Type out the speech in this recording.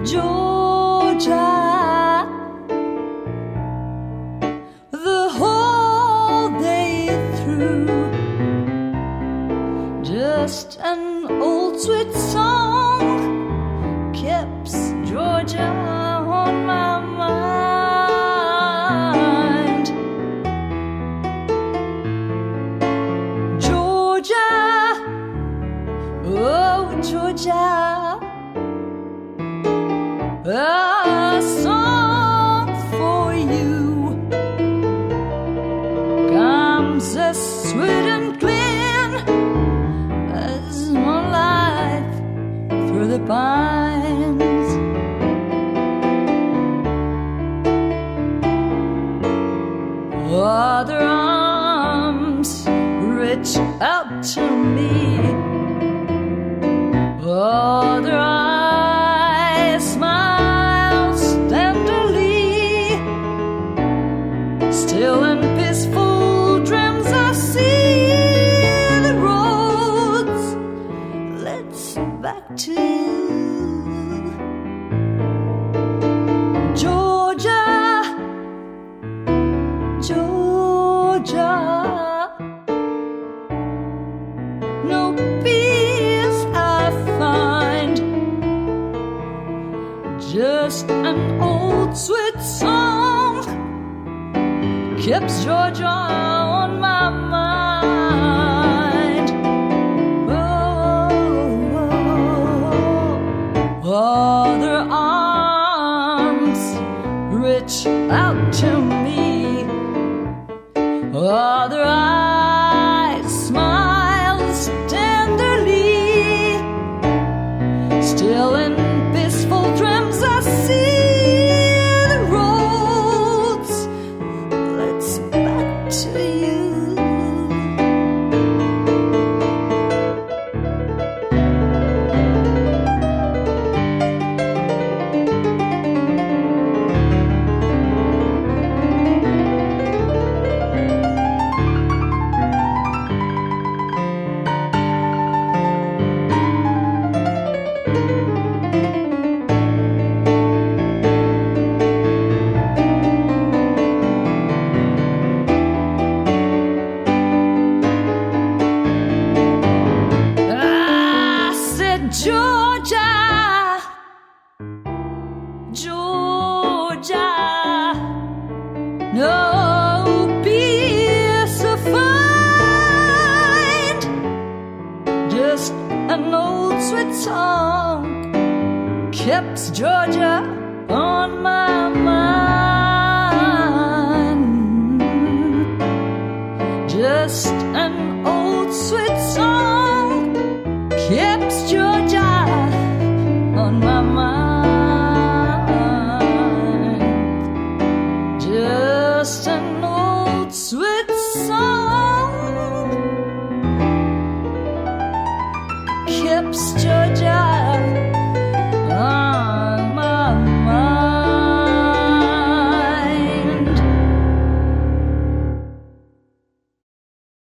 Georgia, the whole day through, just an old sweet song keeps Georgia on my mind. Georgia, oh Georgia, a song for you comes as sweet and clean as moonlight through the pines. Other arms reach out to me, other eyes smiles tenderly. Still in peaceful dreams I see the roads leads back to you. Georgia, Georgia, no peace I find, just an old sweet song keeps Georgia on my mind. Oh, other arms reach out to me, other eyes smiles tenderly. Still in peaceful dreams I see the roads leads back to you. Georgia, Georgia, no peace to find, just an old sweet song keeps Georgia on my mind. Just an old sweet song keeps